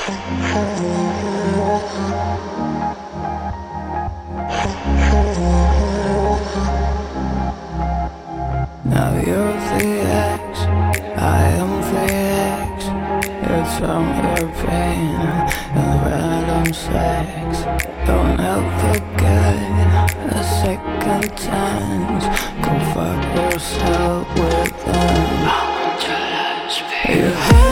Now you're the X, I am the X. It's from your pain and random sex. Don't ever get a second chance. Go fuck yourself with them. You